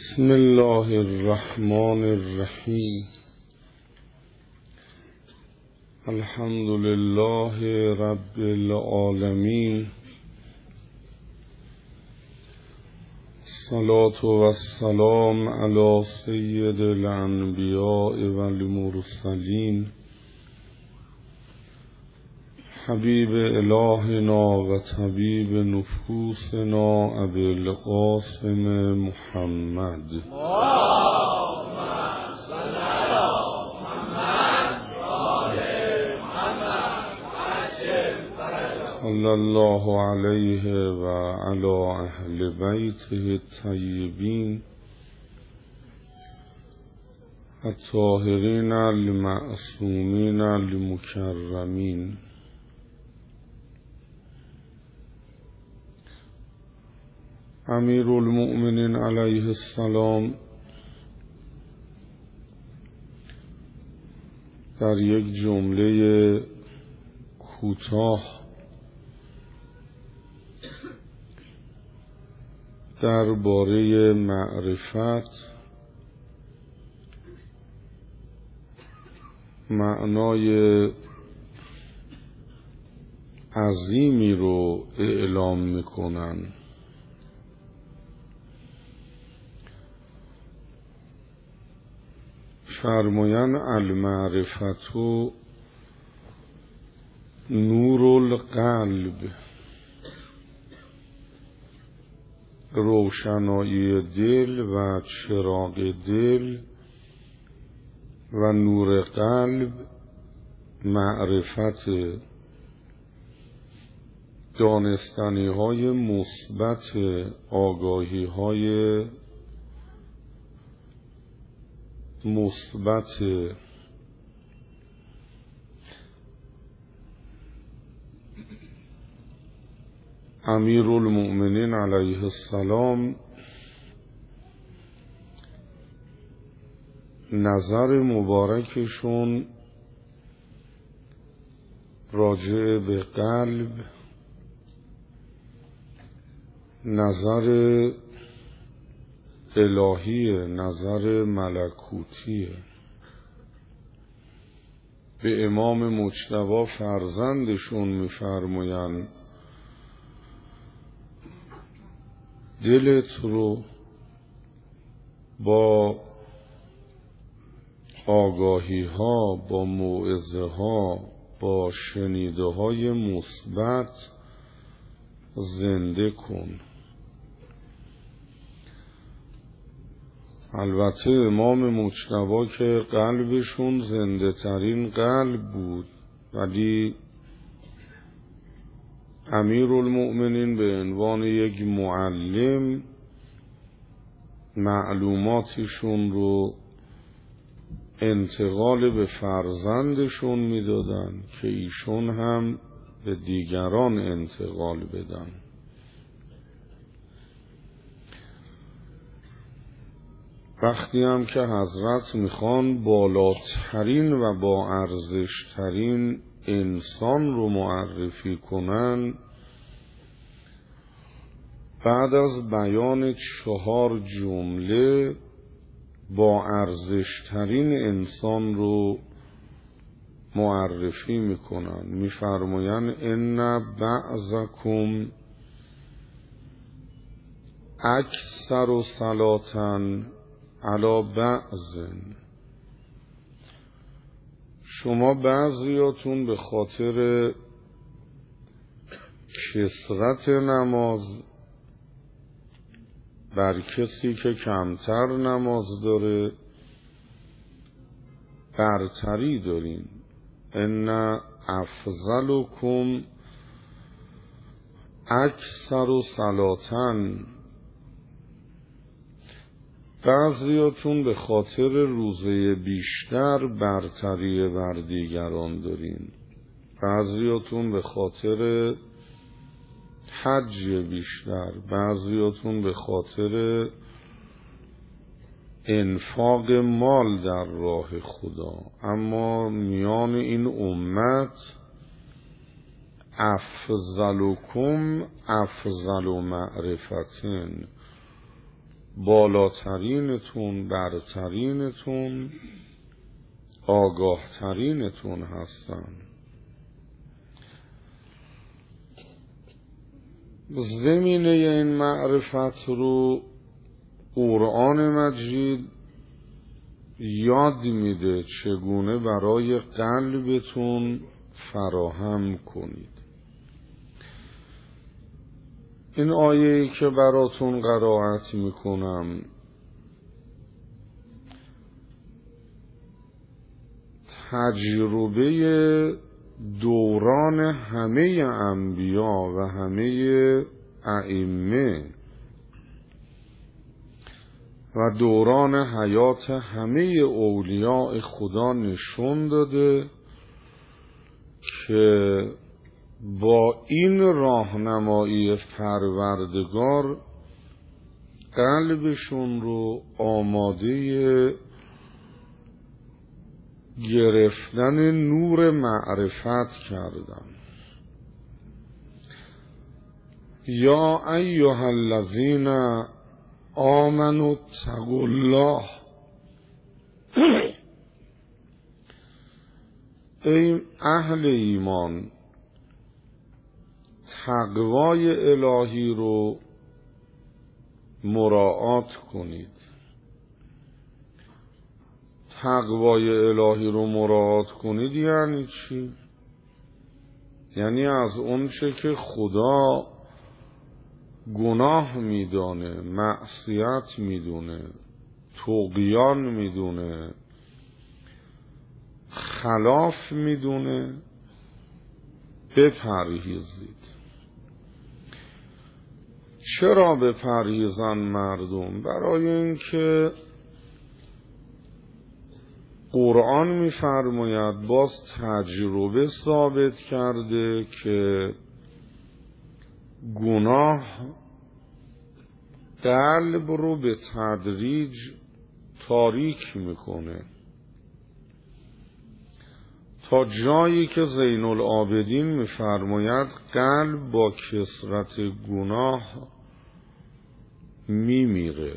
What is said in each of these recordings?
بسم الله الرحمن الرحیم. الحمد لله رب العالمین. الصلاة والسلام علی سید الانبیاء والمرسلین حبیب الهنا و طبیب نفوسنا ابی القاسم محمد صلی الله علیه و علی اهل بیته الطیبین الطاهرین المعصومین المکرمین. امیر المؤمنین علیه السلام در یک جمله کوتاه درباره معرفت معنای عظیمی رو اعلام میکنن. فرمایان المعرفت نور القلب، روشنایی دل و چراغ دل، و نور قلب معرفت، دانستنی های مثبت، آگاهی های مثبت. امیر المؤمنین علیه السلام نظر مبارکشون راجع به قلب نظر الهیه، نظر ملکوتیه. به امام مجتبی فرزندشون میفرمایند دلت رو با آگاهی ها، با موعظه ها، با شنیده های مثبت زنده کن. البته امام مجتبی که قلبشون زنده ترین قلب بود، ولی امیر المؤمنین به عنوان یک معلم معلوماتشون رو انتقال به فرزندشون میدادن که ایشون هم به دیگران انتقال بدن. وقتی هم که حضرت میخوان بالاترین و با ارزشترین انسان رو معرفی کنن، بعد از بیان 4 جمله با ارزشترین انسان رو معرفی میکنن. میفرماین ان بعضکم اکثر صلاة علی بعض، شما بعضیاتون به خاطر کثرت نماز بر کسی که کمتر نماز داره برتری دارین. ان افضلکم اکثر صلاة، بعضیاتون به خاطر روزه بیشتر برتری بر دیگران دارین، بعضیاتون به خاطر حج بیشتر، بعضیاتون به خاطر انفاق مال در راه خدا. اما میان این امت افضلکم افضل معرفتین، بالاترینتون، برترینتون، آگاهترینتون هستن. زمینه این معرفت رو قرآن مجید یاد میده چگونه برای قلبتون فراهم کنید. این آیه‌ای که براتون قرائت میکنم تجربه دوران همه انبیا و همه ائمه و دوران حیات همه اولیاء خدا نشون داده که با این راهنمایی پروردگار قلبشون رو آماده گرفتن نور معرفت کردن. یا ایها الذین آمنوا اتقوا الله، ای اهل ایمان تقوای الهی رو مراعات کنید. تقوای الهی رو مراعات کنید یعنی چی؟ یعنی از اون چه که خدا گناه میدونه، معصیت میدونه، طغیان میدونه، خلاف میدونه، بپرهیزید. چرا بپرهیزن مردم؟ برای اینکه قرآن می‌فرماید، باز تجربه ثابت کرده که گناه قلب رو به تدریج تاریک میکنه تا جایی که زین العابدین می‌فرماید قلب با کثرت گناه میمیره.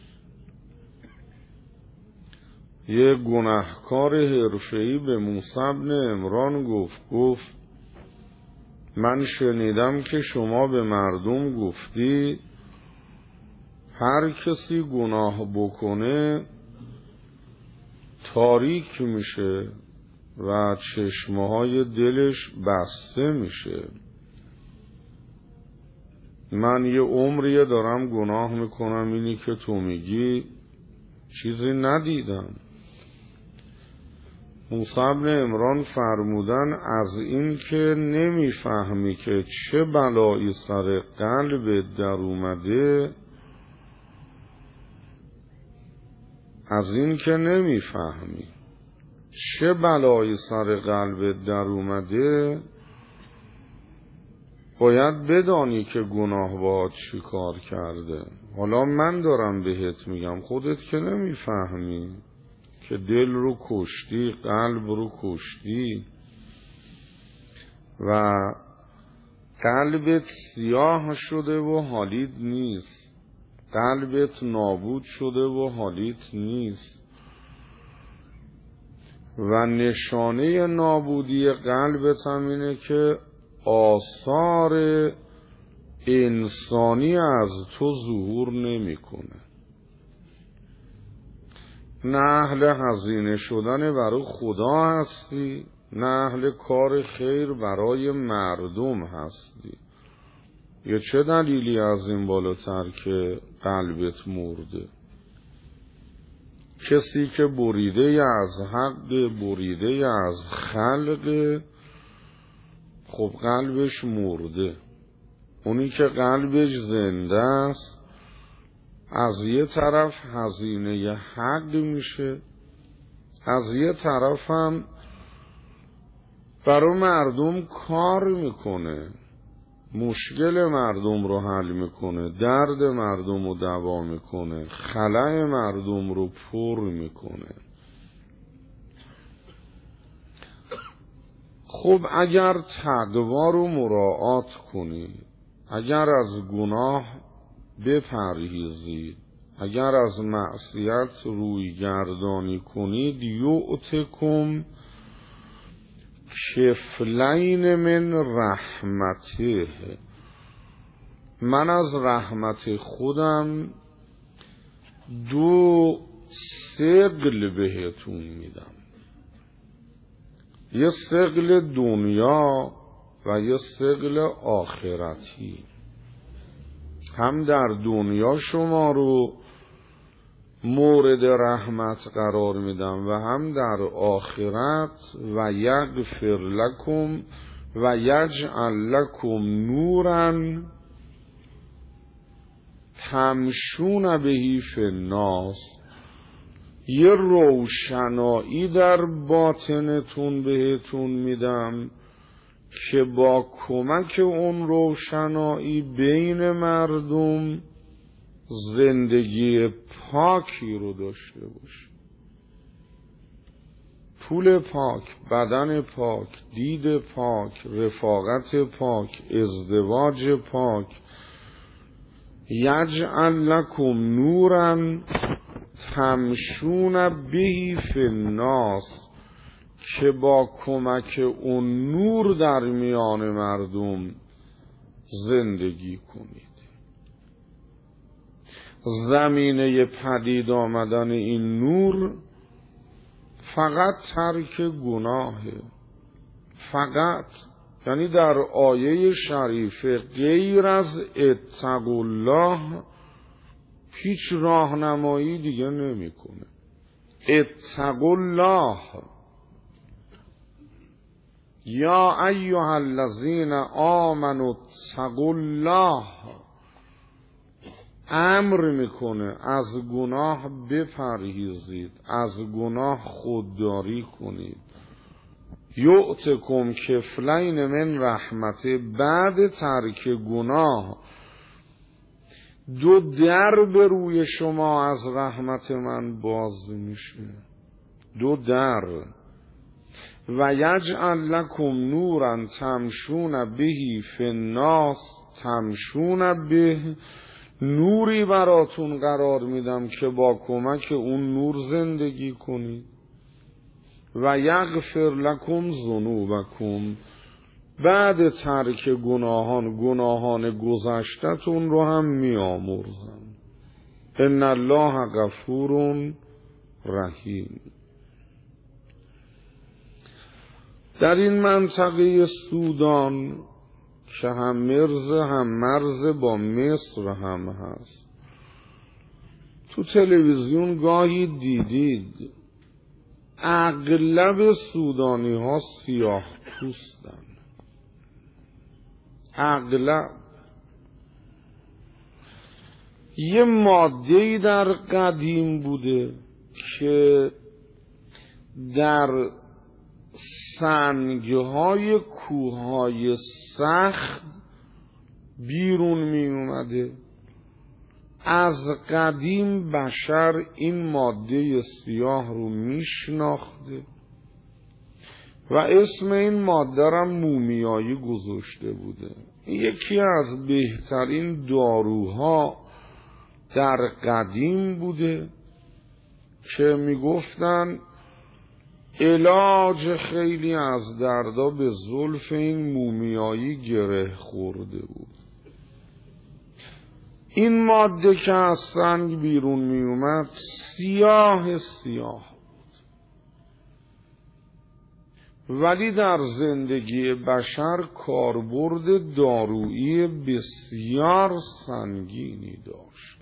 یه گناهکار حرفه‌ای به موسی بن عمران گفت من شنیدم که شما به مردم گفتی هر کسی گناه بکنه تاریک میشه و چشمه‌های دلش بسته میشه. من یه عمریه دارم گناه میکنم، اینی که تو میگی چیزی ندیدم. موسی بن عمران فرمودن از این که نمیفهمی که چه بلایی سر قلب در اومده، از این که نمیفهمی چه بلایی سر قلب در اومده باید بدانی که گناه باهات چی کار کرده. حالا من دارم بهت میگم، خودت که نمیفهمی که دل رو کشتی، قلب رو کشتی و قلبت سیاه شده و حالیت نیست، قلبت نابود شده و حالیت نیست. و نشانه نابودی قلبت هم اینه که آثار انسانی از تو ظهور نمیکنه. نه اهل هزینه شدن برای خدا هستی، نه اهل کار خیر برای مردم هستی. یا چه دلیلی از این بالاتر که قلبت مرده؟ کسی که بریده از حق، بریده از خلق، خب قلبش مرده. اونی که قلبش زنده است از یه طرف هزینه حق میشه، از یه طرف هم برای مردم کار میکنه، مشکل مردم رو حل میکنه، درد مردم رو دوا میکنه، خلأ مردم رو پر میکنه. خب اگر تقوا رو مراعات کنی، اگر از گناه بپرهیزی، اگر از معصیت روی گردانی کنید یؤتکم کفلین من رحمته، من از رحمت خودم 2 ثقل بهتون میدم، یه ثقل دنیا و یه ثقل آخرتی. هم در دنیا شما رو مورد رحمت قرار میدم و هم در آخرت و یغفر لکم و یجعل لکم نورا تمشون بهی فی الناس، یه روشنایی در باطنتون بهتون میدم که با کمک اون روشنایی بین مردم زندگی پاکی رو داشته باشه. پول پاک، بدن پاک، دید پاک، رفاقت پاک، ازدواج پاک. یجعل لکم نورا تمشون بهی فی الناس، که با کمک اون نور در میان مردم زندگی کنید. زمینه پدید آمدن این نور فقط ترک گناهه، فقط، یعنی در آیه شریفه غیر از اتقوا الله هیچ راهنمایی دیگه نمیکنه. اتقوا الله یا ایها الذین آمنوا اتقوا الله، امر میکنه از گناه بپرهیزید، از گناه خودداری کنید. یؤتکم کفلین من رحمته، بعد ترک گناه 2 در به روی شما از رحمت من باز میشه، 2 در. و یجعل لکم نورا تمشون بهی فی الناس، تمشون به، نوری براتون قرار میدم که با کمک اون نور زندگی کنید. و یغفر لکم ذنوبکم، بعد ترک گناهان گذشتتون رو هم میامرزم. ان الله غفور رحیم. در این منطقه سودان که هم مرز با مصر هم هست، تو تلویزیون گاهی دیدید اغلب سودانی ها سیاه پوستن، اغلب. یه ماده‌ای در قدیم بوده که در سنگهای کوههای سخت بیرون می اومده. از قدیم بشر این ماده سیاه رو می شناخته و اسم این ماده را مومیایی گذاشته بوده. یکی از بهترین داروها در قدیم بوده که می گفتن علاج خیلی از دردا به زلف این مومیایی گره خورده بود. این ماده که از سنگ بیرون می اومد سیاه بود، ولی در زندگی بشر کاربرد دارویی بسیار سنگینی داشت.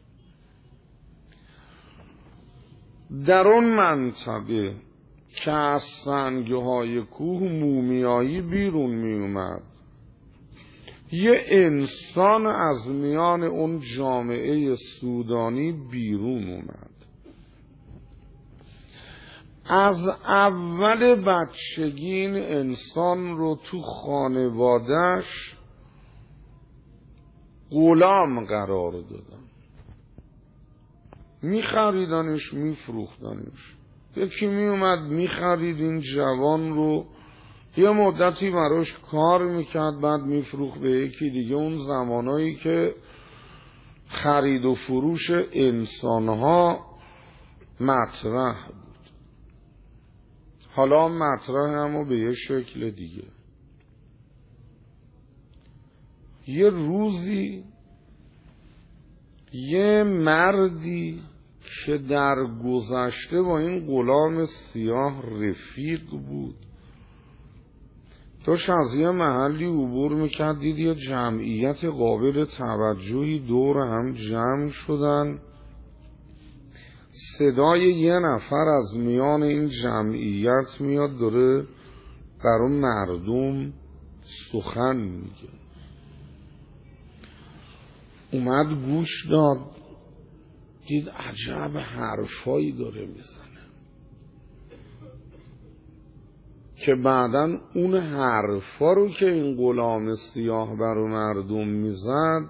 در اون منطقه که از سنگهای کوه مومیایی بیرون می اومد، یه انسان از میان اون جامعه سودانی بیرون اومد. از اول بچگی این انسان رو تو خانواده‌اش غلام قرار دادن، میخریدنش میفروختنش. یکی می اومد میخرید این جوان رو، یه مدتی براش کار میکرد، بعد میفروخت به یکی دیگه. اون زمانایی که خرید و فروش انسانها مطرح بود. حالا مطرح اما به یه شکل دیگه. یه روزی یه مردی که در گذشته با این غلام سیاه رفیق بود داشت از یه محلی عبور میکرد، دید یه جمعیت قابل توجهی دور هم جمع شدن. صدای یه نفر از میان این جمعیت میاد داره برای مردم سخن میگه. اومد گوش داد، دید عجب حرفایی داره میزنه که بعدن اون حرفا رو که این غلام سیاه برای مردم میزد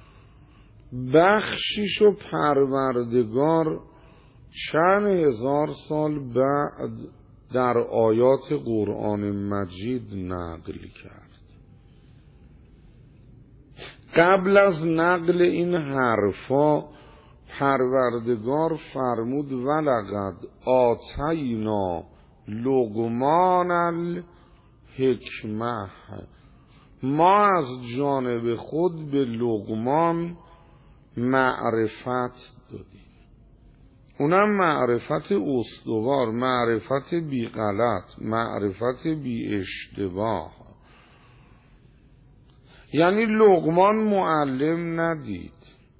بخشیشو پروردگار چند هزار سال بعد در آیات قرآن مجید نقل کرد. قبل از نقل این حرفا پروردگار فرمود ولقد آتینا لقمان الحکمه، ما از جانب خود به لقمان معرفت دادیم. اونم معرفت استوار، معرفت بی غلط، معرفت بی اشتباه. یعنی لقمان معلم ندید،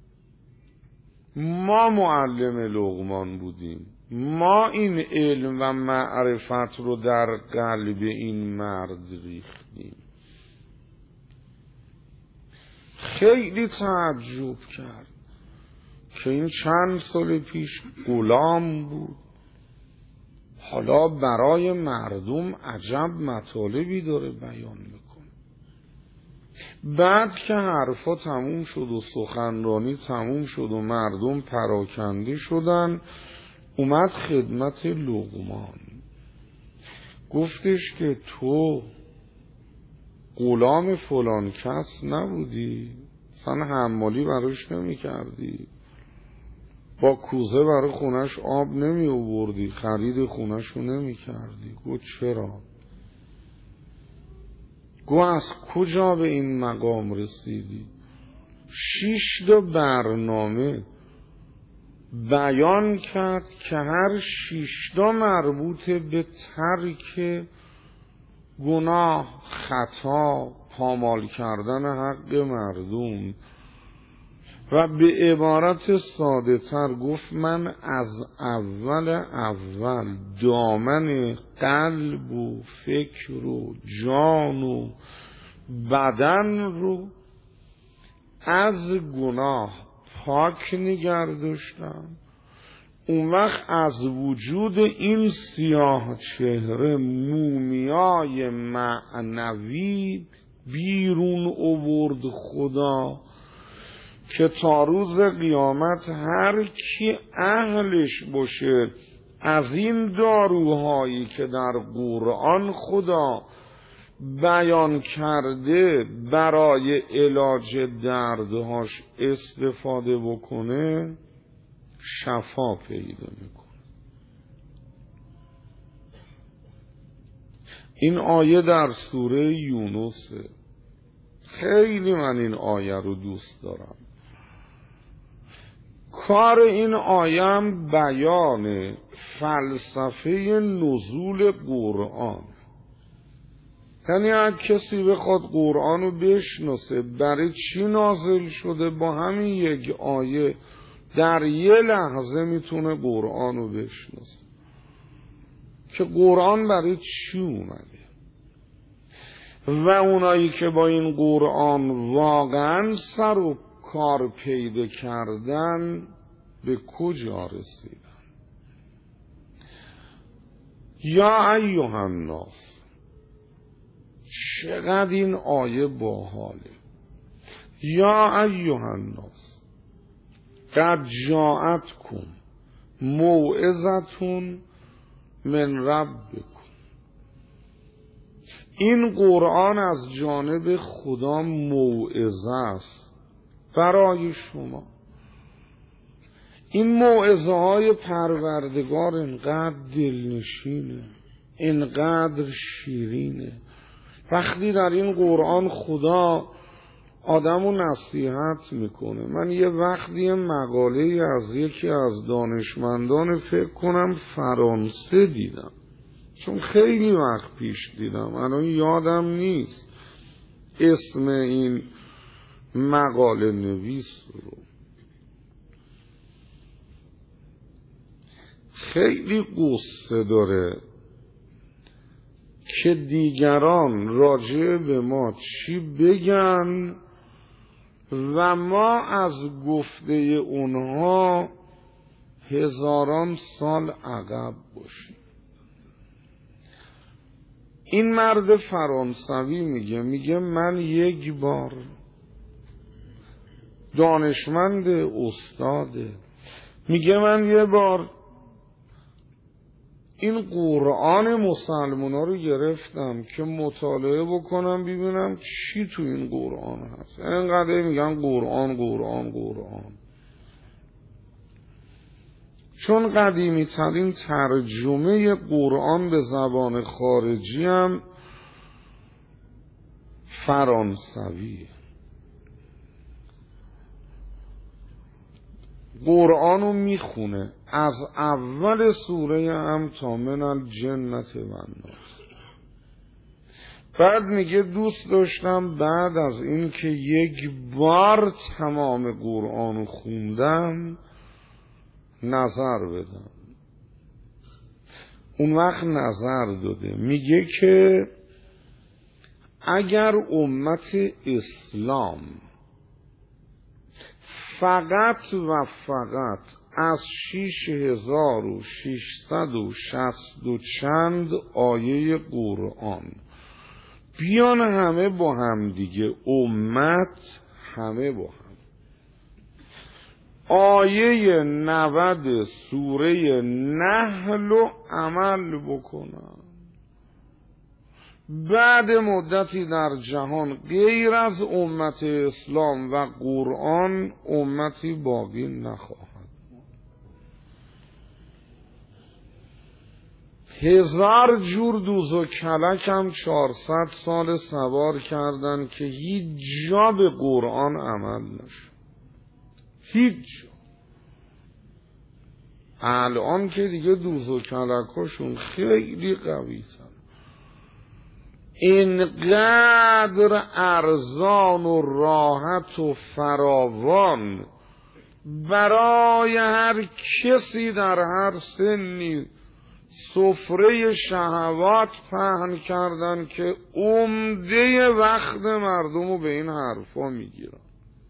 ما معلم لقمان بودیم. ما این علم و معرفت رو در قلب این مرد ریختیم. خیلی تعجب کرد که این چند سال پیش غلام بود، حالا برای مردم عجب مطالبی داره بیان میکنه. بعد که حرفا تموم شد و سخنرانی تموم شد و مردم پراکنده شدن، اومد خدمت لقمان، گفتش که تو غلام فلان کس نبودی؟ اصلا حمالی براش نمی کردی؟ با کوزه برای خونش آب نمی آوردی؟ خرید خونش رو نمی کردی؟ گفت چرا؟ گو از کجا به این مقام رسیدی؟ 6 تا برنامه بیان کرد که هر 6 تا مربوط به ترک گناه، خطا، پامال کردن حق مردم. و به عبارت ساده تر گفت من از اول دامن قلب و فکر و جان و بدن رو از گناه پاک نگه داشتم. اون وقت از وجود این سیاه چهره مومیای معنوی بیرون آورد خدا که تا روز قیامت هر کی اهلش باشه از این داروهایی که در قرآن خدا بیان کرده برای علاج دردهاش استفاده بکنه شفا پیدا میکنه. این آیه در سوره یونسه. خیلی من این آیه رو دوست دارم. کار این آیه هم بیان فلسفه نزول قرآن. یعنی اگه کسی بخواد قرآن رو بشناسه برای چی نازل شده، با همین یک آیه در یه لحظه میتونه قرآن رو بشناسه که قرآن برای چی اومده. و اونایی که با این قرآن واقعا سر و کار پیدا کردن به کجا رسیدن؟ یا ایها الناس، چقدر این آیه باحاله. یا ایها الناس قد جاءتکم موعظة من ربکم. این قرآن از جانب خدا موعظه است برای شما. این موعظه های پروردگار اینقدر دلنشینه، اینقدر شیرینه. وقتی در این قرآن خدا آدمو نصیحت میکنه. من یه وقتی مقاله از یکی از دانشمندان فکر کنم فرانسه دیدم، چون خیلی وقت پیش دیدم، الان یادم نیست اسم این مقاله نویس رو. خیلی قصه داره که دیگران راجع به ما چی بگن و ما از گفته اونها هزاران سال عقب باشیم. این مرد فرانسوی میگه من یک بار دانشمند استاده، میگه من یه بار این قرآن مسلمونا رو گرفتم که مطالعه بکنم ببینم چی تو این قرآن هست. اینقدر میگن قرآن قرآن قرآن، چون قدیمی ترین ترجمه قرآن به زبان خارجی هم فرانسویه. قرآن رو میخونه از اول سوره هم تا من الجنت و الناس. بعد میگه دوست داشتم بعد از این که یک بار تمام قرآن رو خوندم نظر بدم. اون وقت نظر داده، میگه که اگر امت اسلام فقط و فقط از 6660 و چند آیه قرآن بیان همه با هم دیگه، امت همه با هم آیه 90 سوره نحل رو عمل بکنن، بعد مدتی در جهان غیر از امت اسلام و قرآن امتی باقی نخواهد. 1000 جور دوز و کلک هم 400 سال سوار کردن که هیچ جا به قرآن عمل نشد، هیچ جا. الان که دیگه دوز و کلکاشون خیلی قوی تر، اینقدر ارزان و راحت و فراوان برای هر کسی در هر سنی سفره شهوات پهن کردن که عمده وقت مردم رو به این حرفا میگیرن.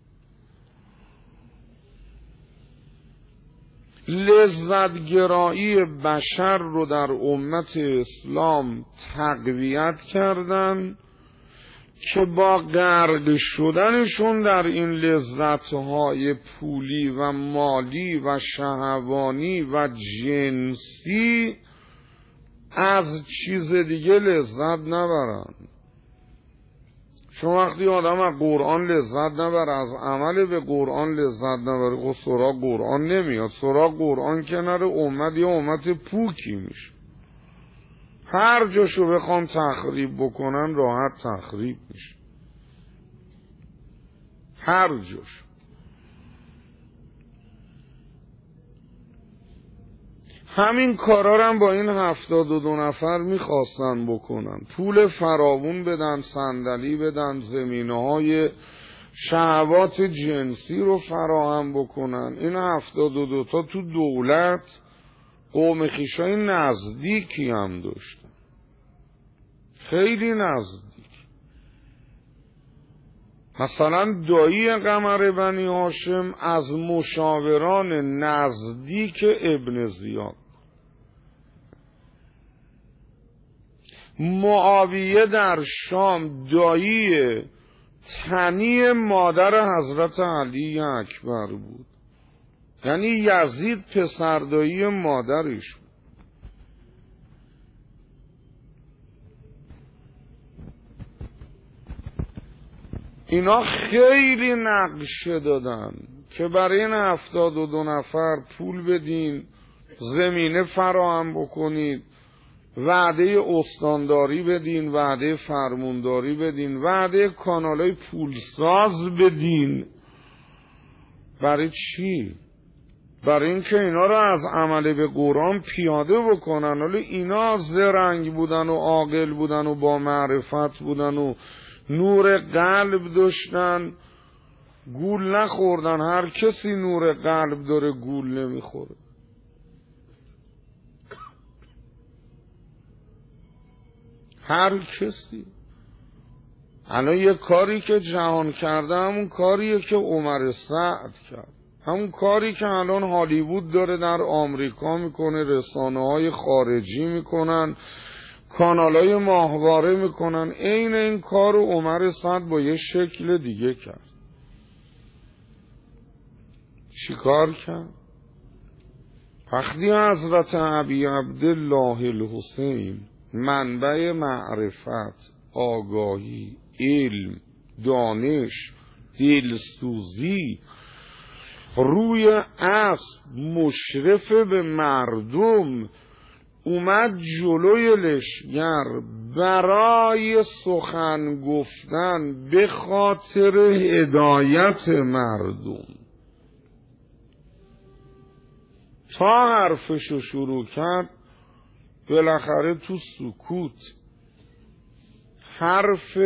لذتگرایی بشر رو در امت اسلام تقویت کردن که با غرق شدنشون در این لذتهای پولی و مالی و شهوانی و جنسی از چیز دیگه لذت نبرن. چون وقتی آدم از قرآن لذت نبره، از عمل به قرآن لذت نبره، خب سراغ قرآن نمیاد. سراغ قرآن که نره امت یه امت پوکی میشه، هر جاشو بخوام تخریب بکنن راحت تخریب میشه، هر جاش. همین کارا هم با این 72 نفر میخواستن بکنن، پول فراوون بدن، صندلی بدن، زمینه‌های شهوات جنسی رو فراهم بکنن. این 72 تا تو دولت قوم خویشای نزدیکی هم داشتن، خیلی نزدیک. مثلا دایی قمر بنی هاشم از مشاوران نزدیک ابن زیاد، معاویه در شام دایی تنی مادر حضرت علی اکبر بود، یعنی یزید پسردایی مادرش بود. اینا خیلی نقشه دادن که برای این 72 نفر پول بدین، زمینه فراهم بکنید، وعده استانداری بدین، وعده فرمونداری بدین، وعده کانالای پولساز بدین. برای چی؟ برای اینکه اینا رو از عمل به قرآن پیاده بکنن. ولی اینا زرنگ بودن و عاقل بودن و با معرفت بودن و نور قلب داشتن، گول نخوردن. هر کسی نور قلب داره گول نمیخوره. هر کسی. الان یه کاری که جهان کرده همون کاریه که عمر سعد کرد، همون کاری که الان هالیوود داره در آمریکا میکنه، رسانه‌های خارجی میکنن، کانالای ماهواره میکنن. عین این کار رو عمر سعد با یه شکل دیگه کرد. چی کار کرد؟ وقتی حضرت ابی عبدالله الحسین منبع معرفت، آگاهی، علم، دانش، دلسوزی، روی اسب مشرف به مردم اومد جلوی لشگر برای سخن گفتن به خاطر هدایت مردم، تا حرفشو شروع کرد بالاخره تو سکوت حرف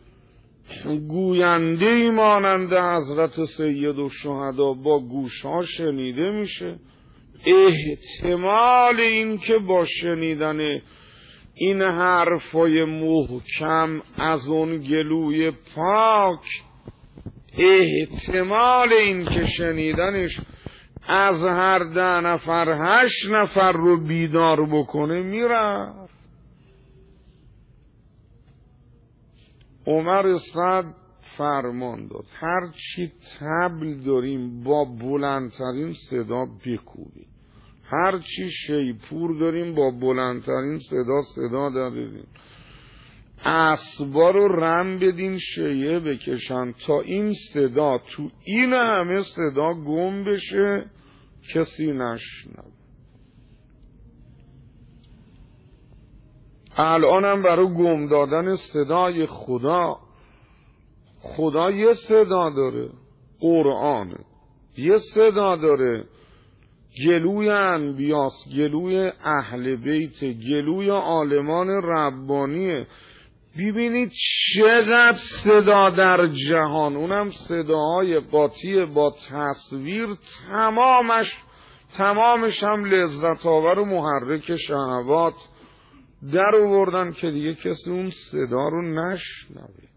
گوینده‌ای مانند حضرت سید الشهدا با گوشها شنیده میشه. احتمال این که با شنیدن این حرفای محکم از اون گلوی پاک، احتمال این که شنیدنش از هر 10 نفر 8 نفر رو بیدار بکنه میرفت. عمر سعد فرمان داد هر چی طبل داریم با بلندترین صدا بکوبیم، هر چی شیپور داریم با بلندترین صدا داریم، اسبا رو رم بدین شیعه بکشن تا این صدا تو این همه صدا گم بشه، کسی نشنوه. الانم برای گم دادن صدای خدا یه صدا داره، قرآنه، یه صدا داره، گلوی انبیاست، گلوی اهل بیت، گلوی عالمان ربانیه. ببینید چقدر صدا در جهان، اونم صداهای قاطی با تصویر، تمامش هم لذت آور و محرک شهوات در آوردن که دیگه کسی اون صدا رو نشنوه.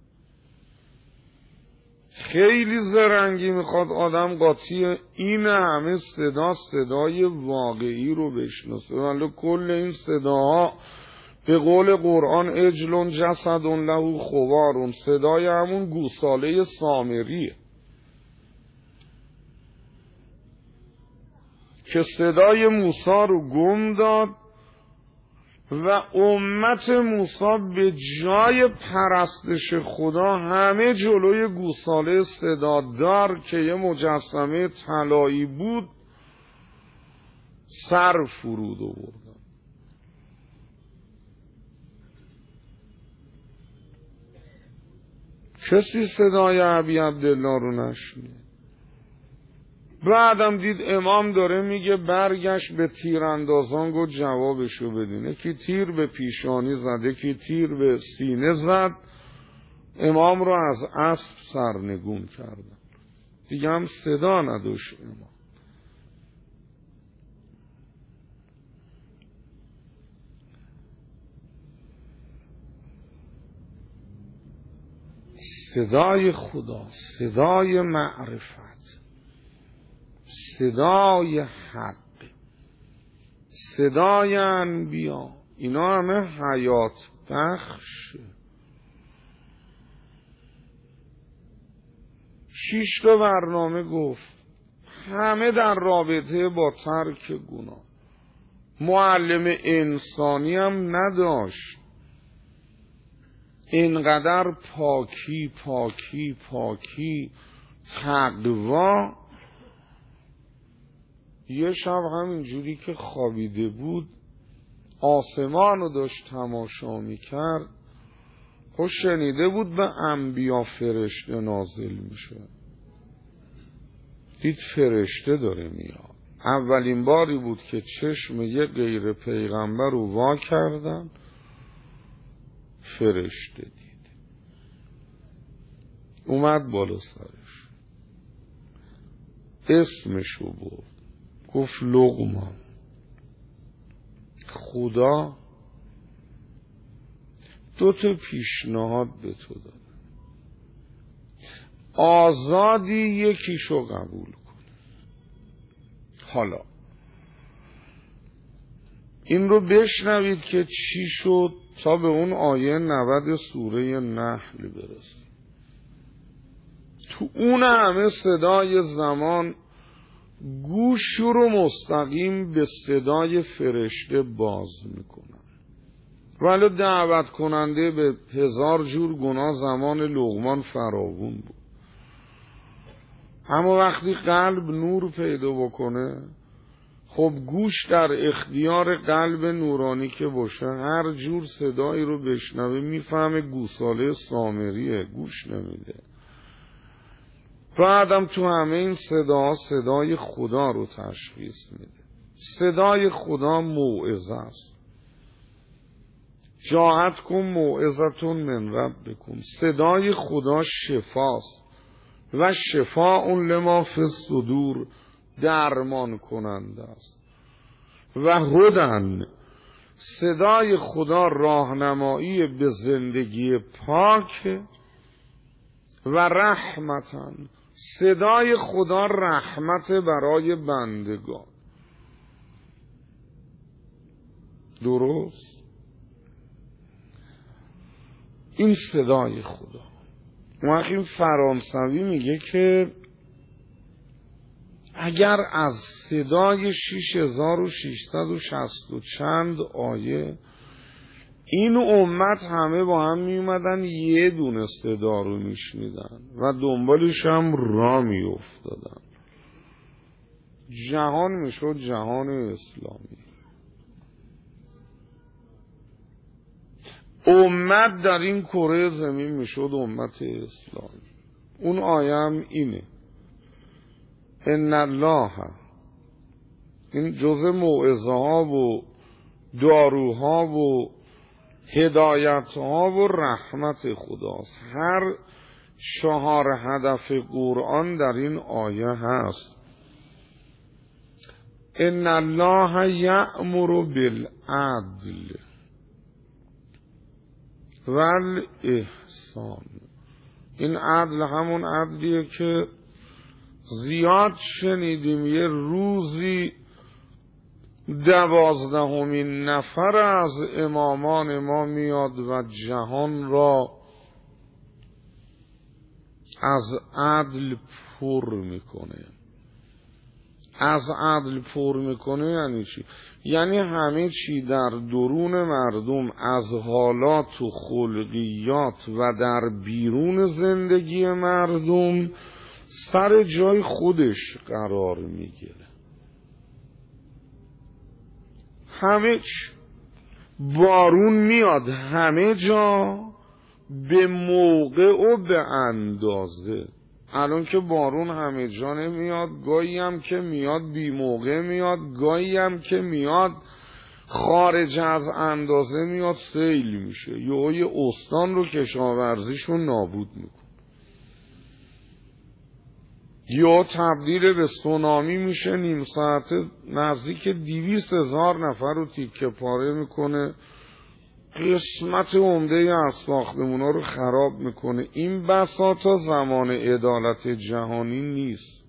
خیلی زرنگی میخواد آدم قاطی این همه صدای واقعی رو بشناسه. ولی کل این صداها به قول قرآن عجل جسد له خوار، صدای همون گوساله سامریه که صدای موسی رو گم داد و امت موسی به جای پرستش خدا همه جلوی گوساله صدادار که یه مجسمه طلایی بود سر فرود آوردن. کسی صدای ابی عبدالله رو نشنید. بعدم دید امام داره میگه برگشت به تیراندازان گفت جوابشو بدین. یکی تیر به پیشانی زد، یکی تیر به سینه زد، امام رو از اسب سرنگون کردن. دیگه هم صدا نداشت امام. صدای خدا، صدای معرفت، صدای حق، صدای انبیا، اینا همه حیات بخشه. 6 تا برنامه گفت، همه در رابطه با ترک گناه. معلم انسانی هم نداشت. اینقدر پاکی، تقوا یه شب همینجوری که خوابیده بود آسمان رو داشت تماشا میکرد، خوش شنیده بود به انبیا فرشته نازل میشه. دید فرشته داره میاد. اولین باری بود که چشم یه غیر پیغمبر رو وا کردن، فرشته دید. اومد بالا سرش، اسمشو برد، گفت لقمان، خدا 2 پیشنهاد به تو داده، آزادی یکیشو قبول کن. حالا این رو بشنوید که چی شد تا به اون آیه 90 سوره نحل برسید. تو اون همه صدای زمان گوش رو مستقیم به صدای فرشته باز میکنن. ولی دعوت کننده به 1000 جور گناه زمان لقمان فراوون بود. اما وقتی قلب نور پیدا بکنه، خب گوش در اختیار قلب نورانی که باشه هر جور صدایی رو بشنوه میفهمه گوساله سامریه، گوش نمیده. بعدم تو همه این صدای خدا رو تشخیص میده. صدای خدا موعظه است. جاءتکم موعظة من ربکم. صدای خدا شفاست و شفاء لما فی الصدور، درمان کننده است. و هدی، صدای خدا راهنمایی به زندگی پاک. و رحمتاً، صدای خدا رحمت برای بندگان. درست؟ این صدای خدا. این فرانسوی میگه که اگر از صدای 6660 و چند آیه این امت همه با هم می اومدن یه دونه صدا رو میشنیدن و دنبالش هم را می افتادن، جهان میشد جهان اسلامی. امت در این کره زمین میشد امت اسلامی. اون آیه هم اینه، ان الله، این جزء موعظه ها و داروها و هدایت ها و رحمت خداست. هر 4 هدف قرآن در این آیه هست. ان الله یأمر بالعدل والاحسان. این عدل همون عدلیه که زیاد شنیدیم. یه روزی 12مین نفر از امامان ما میاد و جهان را از عدل پر میکنه. از عدل پر میکنه یعنی چی؟ یعنی همه چی در درون مردم، از حالات و خلقیات و در بیرون زندگی مردم سر جای خودش قرار میگیره. همه چی، بارون میاد همه جا به موقع و به اندازه. الان که بارون همه جا نمیاد، گاهی هم که میاد بی موقع میاد، گاهی هم که میاد خارج از اندازه میاد، سیل میشه، یه استان رو کشاورزیشون نابود میکنه، یا تبدیل به سونامی میشه، نیم ساعته نزدیک 200,000 نفر رو تیکه پاره میکنه، قسمت عمده از ساختمونا رو خراب میکنه. این بساطا زمان عدالت جهانی نیست.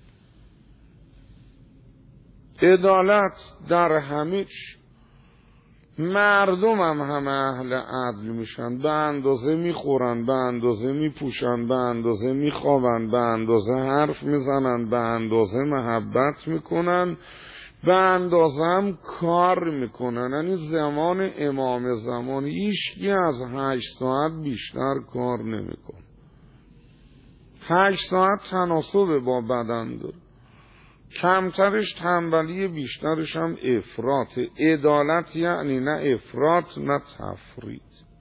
عدالت در همه چی. مردم هم همه اهل عدل میشن، به اندازه میخورن، به اندازه میپوشن، به اندازه میخوابن، به اندازه حرف میزنن، به اندازه محبت میکنن، به اندازه هم کار میکنن. یعنی زمان امام زمان هیچکی از 8 ساعت بیشتر کار نمیکنه. 8 ساعت تناسب با بدن داره. کمترش تنبلی، بیشترش هم افراط. عدالت یعنی نه افراط نه تفرید.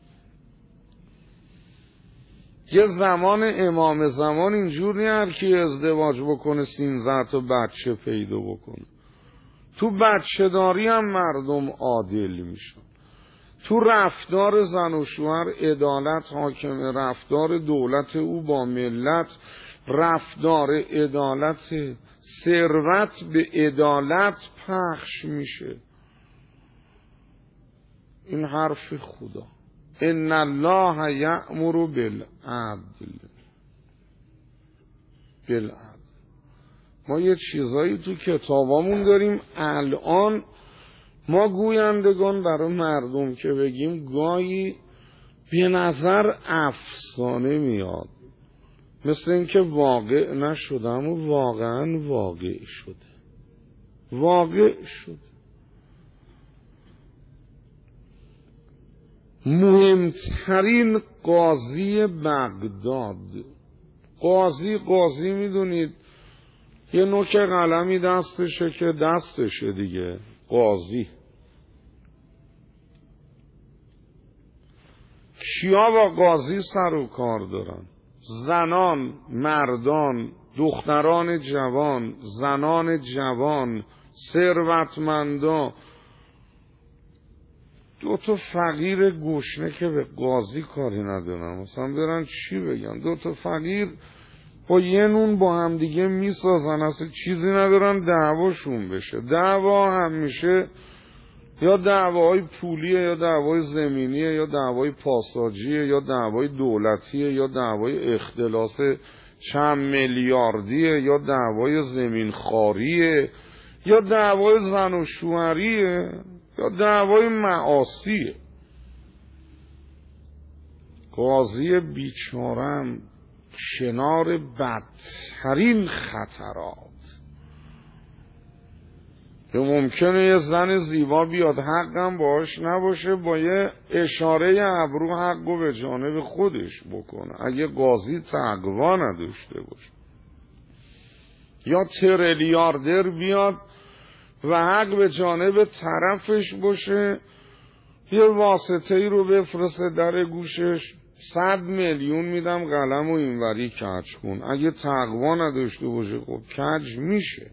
یه زمان امام زمان اینجوری هر کی ازدواج بکنه 13 تا بچه پیدا بکنه. تو بچه داری هم مردم عادل میشن. تو رفتار زن و شوهر عدالت حاکمه، رفتار دولت او با ملت رفتار عدالت، ثروت به عدالت پخش میشه. این حرف خدا، ان الله یأمر بالعدل. ما یه چیزایی تو کتابامون داریم الان ما گویندگان برای مردم که بگیم گاهی به نظر افسانه میاد، مثل اینکه واقع نشده اما واقعا واقع شده. مهمترین قاضی بغداد، قاضی میدونید یه نوک قلمی دستشه که دستشه دیگه، قاضی. کیا با قاضی سر و کار دارن؟ زنان، مردان، دختران جوان، زنان جوان، ثروتمندا. 2 تا فقیر گشنه که به قاضی کاری ندارن، مثلا برن چی بگن؟ 2 تا فقیر با یه نون با هم دیگه میسازن، اصلا چیزی ندارن دعواشون بشه. دعوا همیشه یا دعوای پولیه یا دعوای زمینیه یا دعوای پاساجیه یا دعوای دولتیه یا دعوای اختلاس چند میلیاردیه یا دعوای زمین خاریه یا دعوای زن و شوهریه یا دعوای معاصیه. قاضی بیچارم کنار بدترین خطرات، که ممکنه یه زن زیبا بیاد حقم باش نباشه، با یه اشاره ابرو حقو به جانب خودش بکنه اگه قاضی تقوا نداشته باشه. یا تریلیاردر بیاد و حق به جانب طرفش باشه، یه واسطه ای رو بفرسته در گوشش، 100 میلیون میدم قلم و اینوری کج کن. اگه تقوا نداشته باشه خب کج میشه.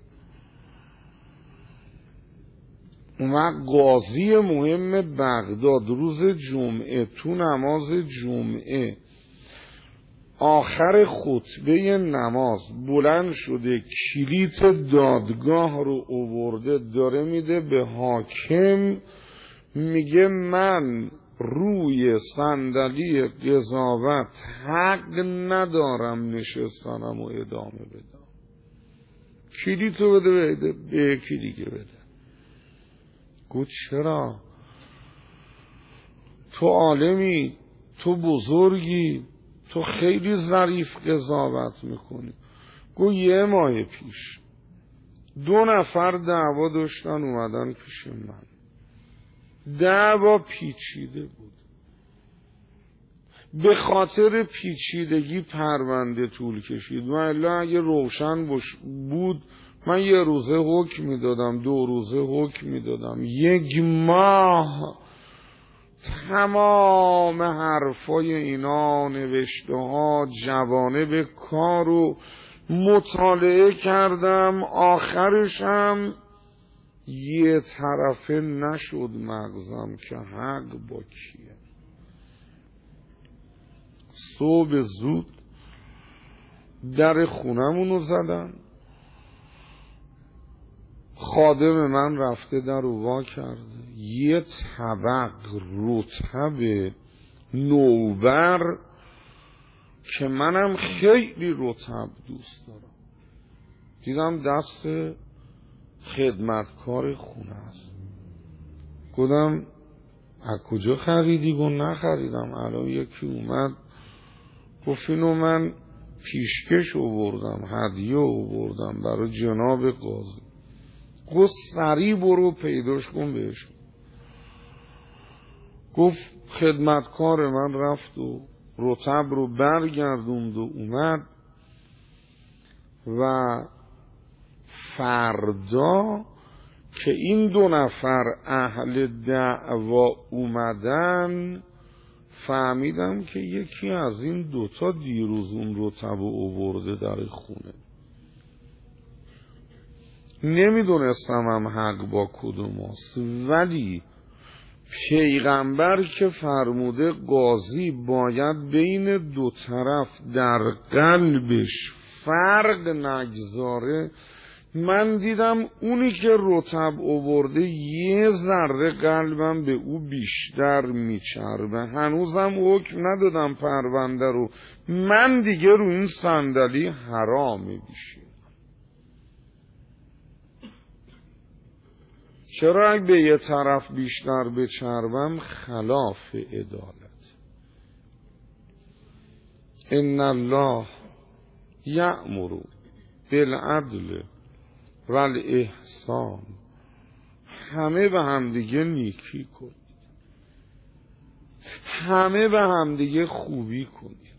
اون وقت قاضی مهم بغداد روز جمعه تو نماز جمعه آخر خطبه نماز بلند شده، کلیت دادگاه رو آورده داره میده به حاکم، میگه من روی صندلی قضاوت حق ندارم نشستنم و ادامه بدم. کلیتو بده به یکی دیگه بده. گفت چرا؟ تو عالمی، تو بزرگی، تو خیلی ظریف قضاوت میکنی. گفت 1 ماه پیش 2 نفر دعوا داشتن اومدن پیش من، دعوا پیچیده بود، به خاطر پیچیدگی پرونده طول کشید. و الا اگه روشن بود من 1 روزه حکم میدادم، 2 روزه حکم میدادم. 1 ماه تمام حرفای اینا، نوشته ها، جوانب کار رو مطالعه کردم. آخرش هم یه طرفه نشد مغزم که حق با کیه. صبح زود در خونمونو زدن، خادم من رفته در رو وا کرده، یه طبق رطب نوبر که منم خیلی رطب دوست دارم، دیدم دست خدمتکار خونه است. گفتم از کجا خریدی؟ گفت نخریدم، الان یکی اومد گفت اینو من پیشکش آوردم، هدیه آوردم برای جناب قاضی. گفت سریع برو پیداش کن بهش. گفت خدمتکار من رفت و رطب رو برگردوند و اومد و فردا که این 2 نفر اهل دعوا اومدن، فهمیدم که یکی از این 2 دیروز اون رطب آورده در خونه. نمیدونستم هم حق با کدوم است، ولی پیغمبر که فرموده قاضی باید بین 2 طرف در قلبش فرق نگذاره، من دیدم اونی که رطب آورده یه ذره قلبم به او بیشتر میچربه. هنوزم حکم ندادم پرونده رو، من دیگه رو این صندلی حرامه بیشیم. چرا اگه به یه طرف بیشتر بچربم؟ خلاف عدالت. ان الله یأمر بالعدل والاحسان. همه به همدیگه نیکی کنید، همه به همدیگه خوبی کنید،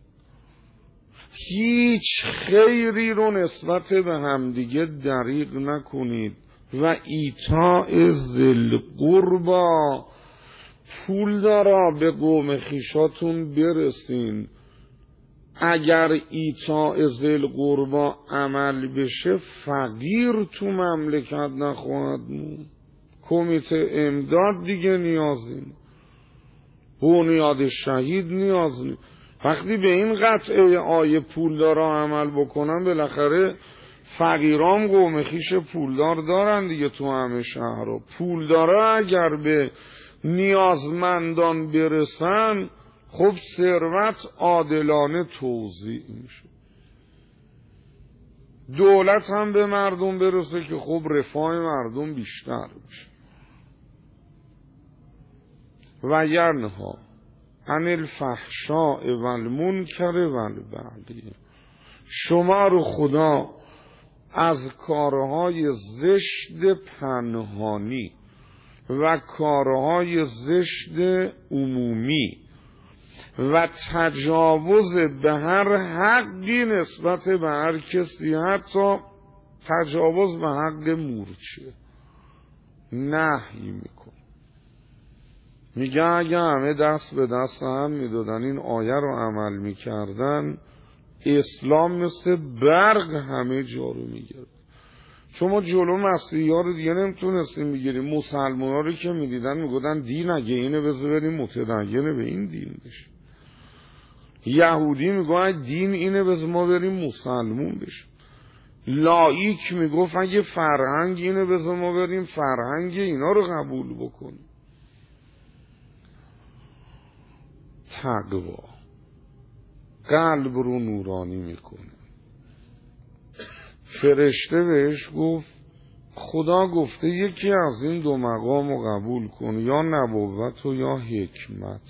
هیچ خیری رو نسبت به همدیگه دریغ نکنید. و ایتاء ذی القربی، پول دارا به قوم خویشاتون برسین. اگر ایتاء ذی القربی عمل بشه فقیر تو مملکت نخواهد موند. کمیته امداد دیگه نیازیم، بنیاد شهید نیازیم. وقتی به این قطعه آیه پول دارا عمل بکنن، بالاخره فقیرام قوم خویش پولدار دارن دیگه تو همه شهرها. پولدارا اگر به نیازمندان برسن، خب ثروت عادلانه توزیع میشه. دولت هم به مردم برسه که خب رفاه مردم بیشتر بشه. و ینها عن الفحشاء والمنکر والبغی. شما رو خدا از کارهای زشت پنهانی و کارهای زشت عمومی و تجاوز به هر حقی نسبت به هر کسی، حتی تجاوز به حق مورچه، نهی میکن. میگه اگه همه دست به دست هم میدادن، این آیه رو عمل میکردن، اسلام مثل برق همه جا رو میگرد. شما جلو مسیحی ها رو دیگه نمیتونستیم بگیریم. مسلمان ها رو که میدیدن میگودن دین اگه اینه بذار بریم متدینه به این دین بشه. یهودی میگوه دین اینه بذار ما بریم مسلمون بشه. لایک میگفت اگه فرهنگ اینه بذار ما بریم فرهنگ اینا رو قبول بکنیم. تقوا قلب رو نورانی میکنه. فرشته بهش گفت خدا گفته یکی از این 2 مقام رو قبول کن، یا نبوت و یا حکمت.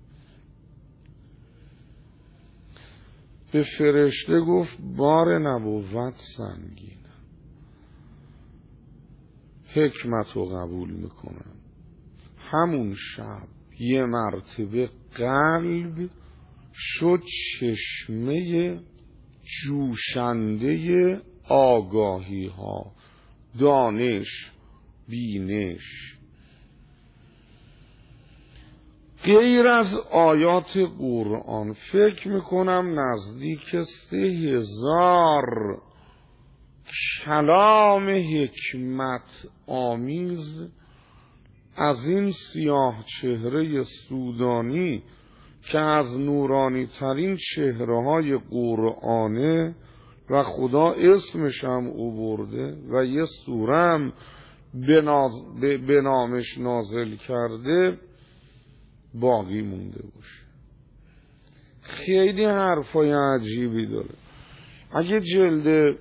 به فرشته گفت بار نبوت سنگینه، حکمت رو قبول میکنم. همون شب یه مرتبه قلب شد چشمه جوشنده آگاهی ها، دانش، بینش. غیر از آیات قرآن فکر میکنم نزدیک 3000 کلام حکمت آمیز از این سیاه چهره سودانی که از نورانی ترین چهره های قرآنه و خدا اسمش هم آورده و یه سوره هم به نامش نازل کرده باقی مونده باشه. خیلی حرفای عجیبی داره. اگه جلد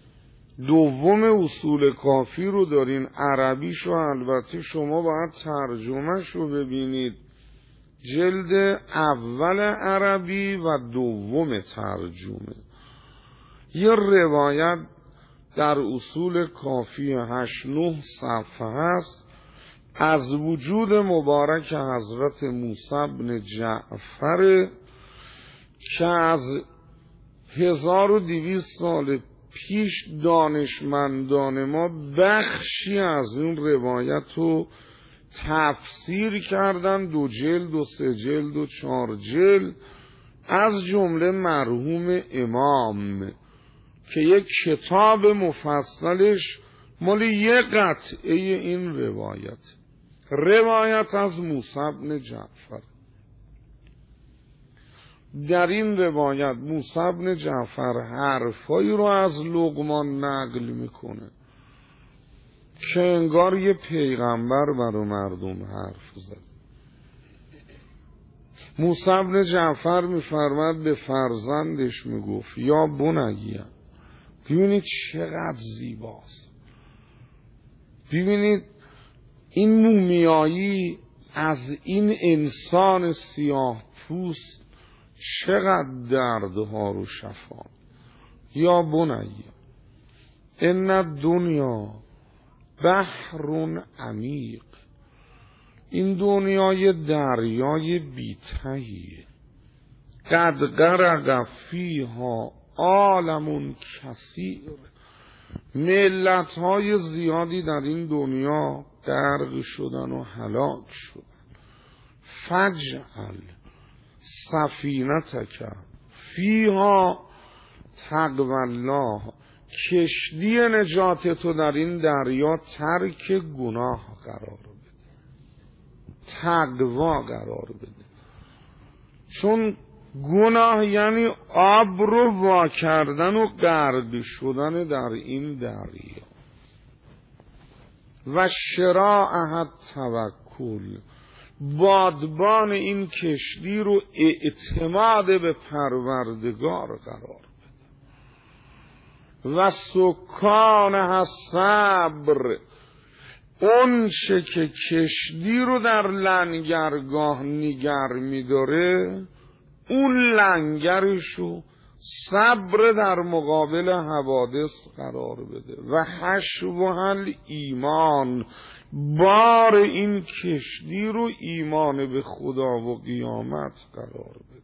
2 اصول کافی رو دارین، عربیشو البته شما باید ترجمهش رو ببینید، جلد اول عربی و 2 ترجمه. یه روایت در اصول کافی 8-9 صفحه هست از وجود مبارک حضرت موسی بن جعفر که از 1200 سال پیش دانشمندان ما بخشی از این روایت رو تفسیر کردن، 2 جلد و 3 جلد و 4 جلد، از جمله مرحوم امام که یک کتاب مفصلش مال یک قطعه این روایت از موسی بن جعفر. در این روایت موسی بن جعفر حرفایی رو از لقمان نقل میکنه که انگار یه پیغمبر برای مردم حرف زد. موسی بن جعفر میفرماد به فرزندش میگفت یا بنیه، ببینید چقدر زیباست، ببینید این مومیایی از این انسان سیاه پوست چقدر دردها رو شفا. یا بنیه ان الدنیا بحر عمیق، این دنیای دریای بی‌تهیه، قد غرق فیها عالم کثیر، ملت‌های زیادی در این دنیا غرق شدن و هلاک شدن. فجعل سفینتک فیها تقوی الله، کشتی نجات تو در این دریا ترک گناه قرار بده، تقوا قرار بده. چون گناه یعنی آب رو وا کردن و غرق شدن در این دریا. و شراعت توکل، بادبان این کشتی رو اعتماد به پروردگار قرار بده. و سکان صبر، اون چه که کشتی رو در لنگرگاه نگر می‌داره اون لنگرشو صبر در مقابل حوادث قرار بده. و حشوهل ایمان، بار این کشتی رو ایمان به خدا و قیامت قرار بده.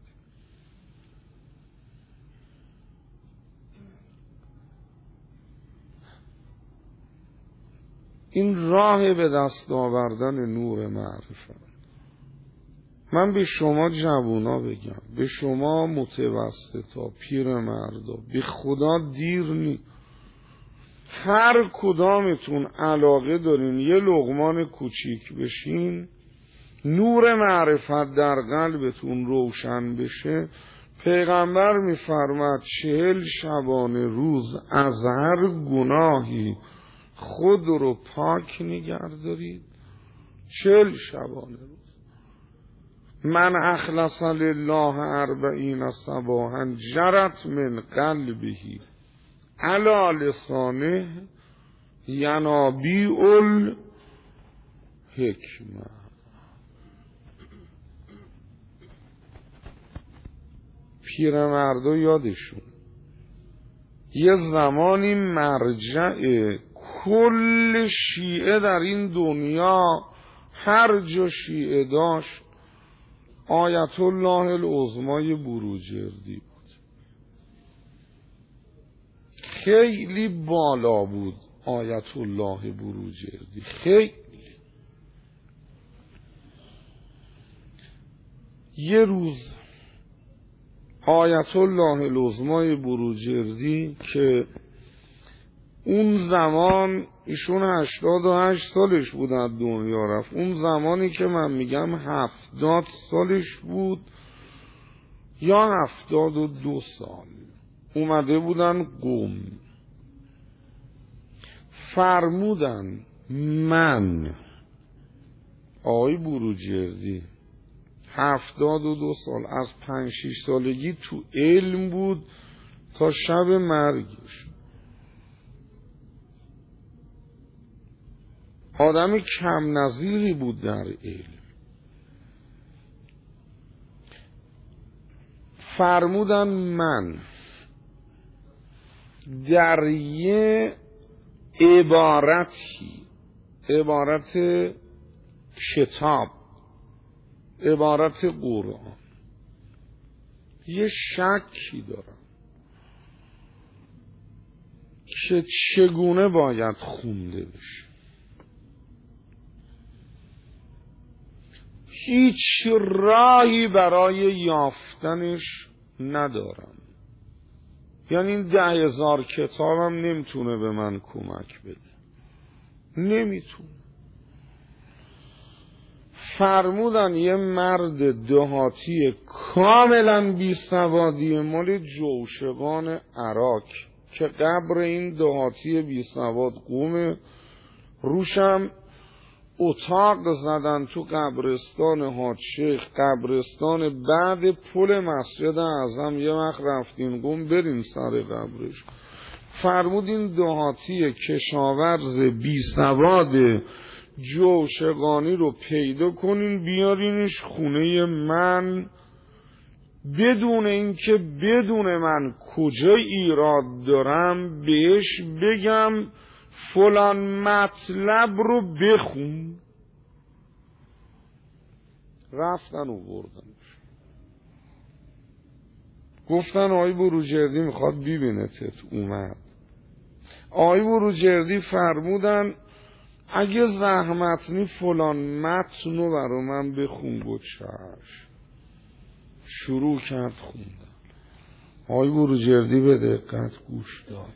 این راه به دست آوردن نور معرفت. من به شما جوونا بگم، به شما متوسطا، پیرمردا، به خدا دیر نی. هر کدامتون علاقه دارین یه لقمان کوچیک بشین، نور معرفت در قلبتون روشن بشه، پیغمبر میفرماد 40 شبانه روز از هر گناهی خود رو پاک نگه دارید. 40 شبانه روز. من اخلص لله 40 صباحا جرت من قلبه علی لسانه ینابیع الحکمه. پیرمردا یادشون یه زمانی مرجع کل شیعه در این دنیا، هر جا شیعه داشت، آیت الله العظمای بروجردی بود. خیلی بالا بود آیت الله بروجردی، خیلی. یه روز آیت الله العظمای بروجردی که اون زمان ایشون 88 سالش بود از دنیا رفت، اون زمانی که من میگم 70 سالش بود یا 72 سال، اومده بودن قم، فرمودن من آقای بروجردی 72 سال از 5-6 سالگی تو علم بود تا شب مرگش، آدم کم نظیری بود در علم. فرمودن من در یه عبارتی، عبارت کتاب، عبارت قرآن، یه شکی دارم. که چگونه باید خونده بشه. هیچ راهی برای یافتنش ندارم. یعنی این 10,000 کتابم نمیتونه به من کمک بده، نمیتونه. فرمودن یه مرد دهاتی کاملا بیسوادی مال جوشقان عراق که قبر این دهاتی بیسواد قومه، روشم اتاق زدن تو قبرستان حاج شیخ، قبرستان بعد پل مسجد اعظم. یه وقت رفتین قوم برین سر قبرش. فرمود این دهاتی کشاورز بیسواد جوشقانی رو پیدا کنین بیارینش خونه من، بدون اینکه بدون من کجا ایراد دارم بهش بگم فلان مطلب رو بخون. رفتن و بردنش. گفتن آقای بروجردی میخواد ببینتت. اومد. آقای بروجردی فرمودن اگه زحمت نی فلان متن رو برا من بخون. گفت چشم. شروع کرد خوندن. آقای بروجردی به دقت گوش داد.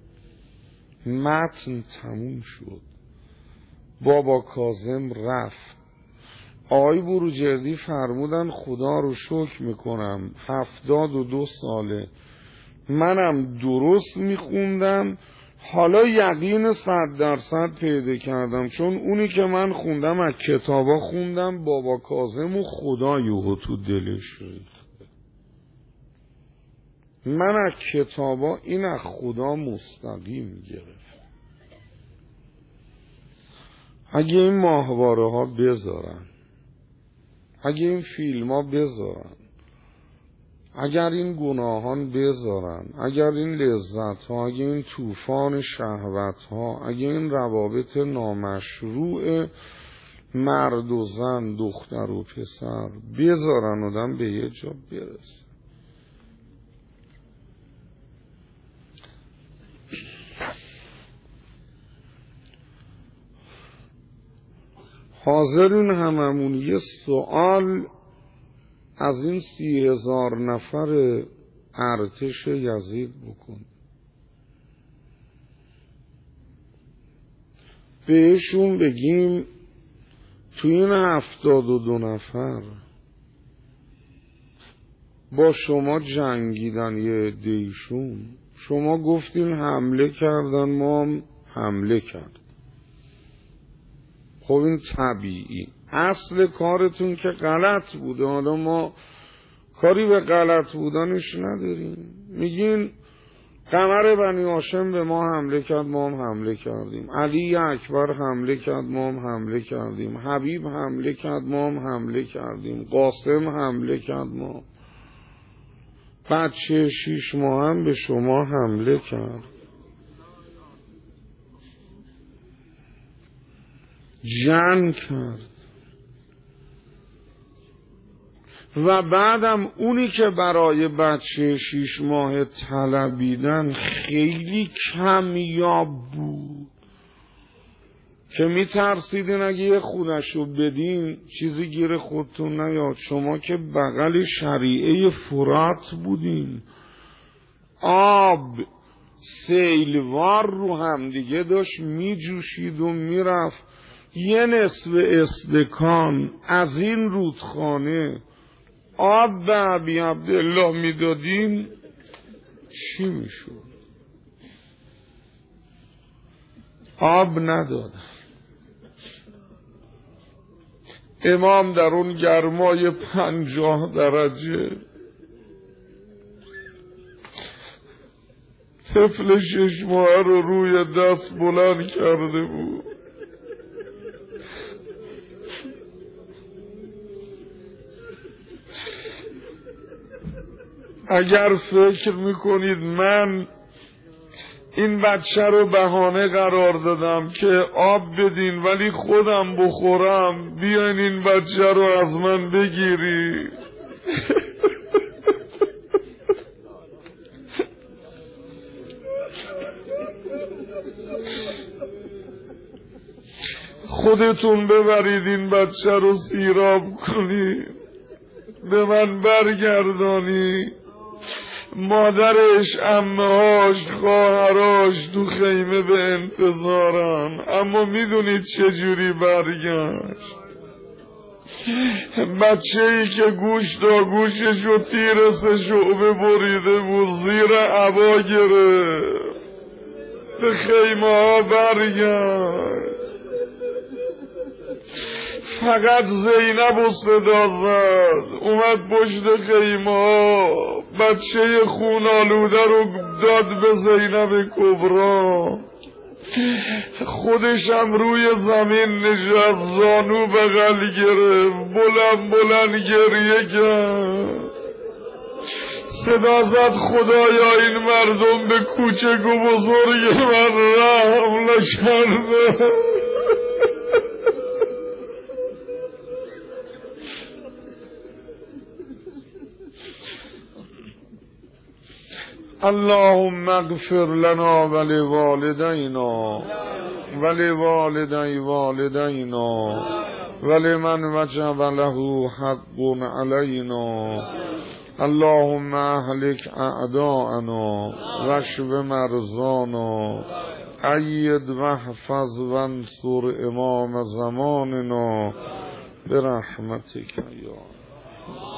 متن تموم شد. بابا کاظم رفت. آقای بروجردی فرمودن خدا رو شکر میکنم 72 ساله منم درست میخوندم، حالا یقین 100% پیدا کردم، چون اونی که من خوندم از کتابا خوندم بابا کاظم و خدا یهو تو دلش ریخته. من از کتابا این از خدا مستقیم گرفت. اگه این ماهواره ها بذارن، اگه این فیلم ها بذارن، اگر این گناهان بذارن، اگر این لذت ها، اگر این طوفان شهوت ها، اگر این روابط نامشروع مرد و زن، دختر و پسر بذارن، آدم به یه جا برسه. حاضرین هممون یه سوال از این 30,000 نفر ارتش یزید بکن. بهشون بگیم تو این 72 نفر با شما جنگیدن یه عده‌ایشون، شما گفتین حمله کردن، ما هم حمله کرد. خب این طبیعی. اصل کارتون که غلط بوده، حالا ما کاری به غلط بودنش نداریم. میگین قمر بنی هاشم به ما حمله کرد، ما هم حمله کردیم. علی اکبر حمله کرد، ما هم حمله کردیم. حبیب حمله کرد، ما هم حمله کردیم. قاسم حمله کرد، ما. بچه 6 ماه هم به شما حمله کرد. جنگ کرد. و بعدم اونی که برای بچه 6 ماه طلبیدن خیلی کمیاب بود که می ترسیدین اگه یه خودشو بدین چیزی گیر خودتون نیاد. شما که بغل شریعه فرات بودین، آب سیلوار رو هم دیگه داشت می جوشید و می رفت. یه نصف استکان از این رودخانه آب به ابی عبدالله میدادیم چی میشود؟ آب ندادن. امام در اون گرمای 50 درجه طفل 6 ماه رو روی دست بلند کرده بود. اگر فکر میکنید من این بچه رو بهانه قرار دادم که آب بدین ولی خودم بخورم، بیاین این بچه رو از من بگیری، خودتون ببرید این بچه رو سیراب کنید، به من برگردانی. مادرش، عمه‌هاش، خواهراش تو خیمه به انتظارن، اما میدونید چجوری برگشت؟ بچه‌ای که گوش تا گوشش و تیر 3 شعبه بریده بود زیر عبا گرفت، به خیمه ها برگشت. فقط زینب و صدا زد، اومد پشت خیمه ها، بچه خونالوده رو داد به زینب کبرا. خودشم روی زمین نشست، زانو بغل گرفت، بلند بلند گریه کرد، صدا زد خدایا این مردم به کوچک و بزرگ من رحم نکرده. اللهم اغفر لنا ولوالدينا ولوالدي والدينا ولمن وجب له حق علينا. اللهم اهلك اعداءنا واشف مرضانا، أيد واحفظ وانصر امام زماننا برحمتك یا